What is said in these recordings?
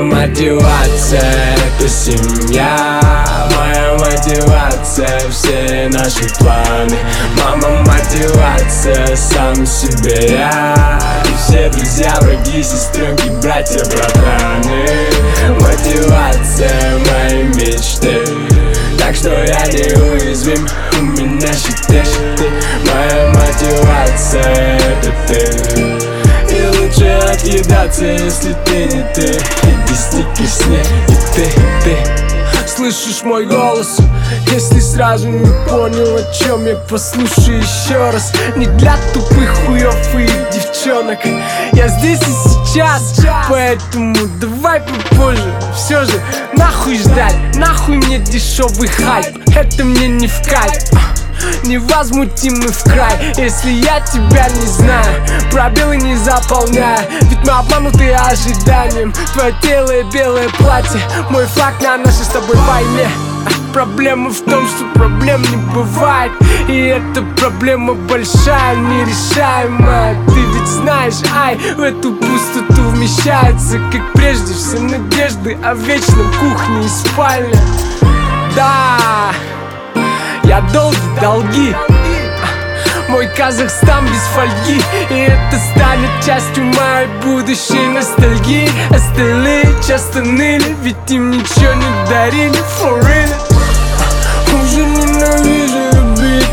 мотивация — это семья. Моя мотивация — все наши планы. Мама мотивация — сам себе я. И все друзья, враги, сестренки, братья, братаны. Мотивация моей мечты. Так что я неуязвим, у меня щиты. Моя мотивация — это ты. И лучше отъедаться, если ты не ты. Иди стики сне, и ты. Слышишь мой голос? Если сразу не понял, о чем я, послушай еще раз. Не для тупых хуёв и девчонок. Я здесь и сейчас, поэтому давай попозже. Все же, нахуй ждать, нахуй мне дешевый хайп. Это мне не в кайф. Невозмутимый в край, если я тебя не знаю, пробелы не заполняя. Ведь мы обмануты ожиданием. Твое белое платье, мой флаг на нашей с тобой войне. Проблема в том, что проблем не бывает. И эта проблема большая, нерешаемая. Ты ведь знаешь, ай, в эту пустоту вмещается, как прежде, все надежды о вечном кухне и спальне. Да, я долги. Мой Казахстан без фольги. И это станет частью моей будущей ностальгии. Остальные часто ныли, ведь им ничего не дарили. For real. Уже ненавижу любить,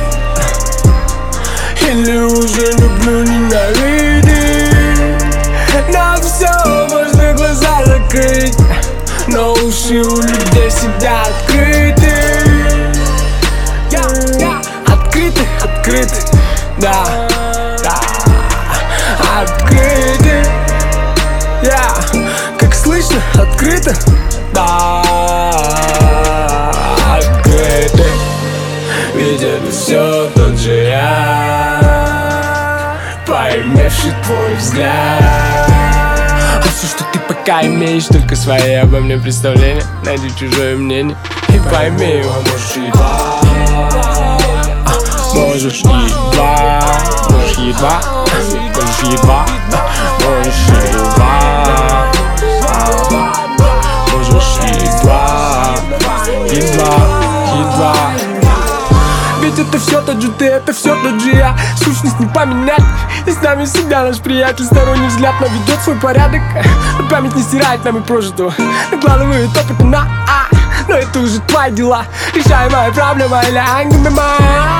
или уже люблю ненавидеть. На все можно глаза закрыть, но уши у людей всегда открыты. Открыты, да, открыты, как слышно, открыто, да, открыты. Ведь это все тот же я, поимевший твой взгляд. А все, что ты пока имеешь, только свои обо мне представления. Найди чужое мнение и пойми его, можешь едва. Можешь едва, можешь едва, можешь едва, можешь едва. Ведь это все тот же ты, это все тот же я. Сущность не поменять, и с нами всегда наш приятель. Сторонний взгляд наведет свой порядок. Память не стирает нами прожитого, накладывает опыт на но это уже твои дела. Решаемая проблема или ангмема.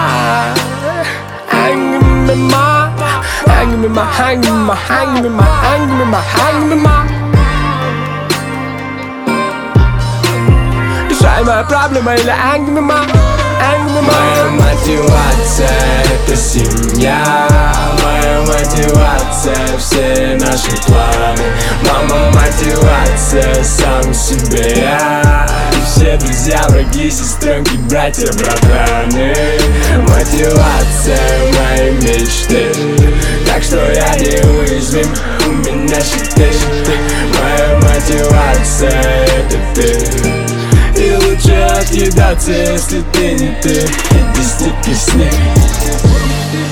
Решаемая проблема или ангмема. Моя мотивация — это семья. Моя мотивация — все наши планы. Мама мотивация — сам себе я. И все друзья, враги, сестренки, братья, братаны. Мотивация моей мечты. Так что я неуязвим, у меня щиты. Моя мотивация — это ты. И лучше отъедаться, если ты не ты. Иди стики с ней.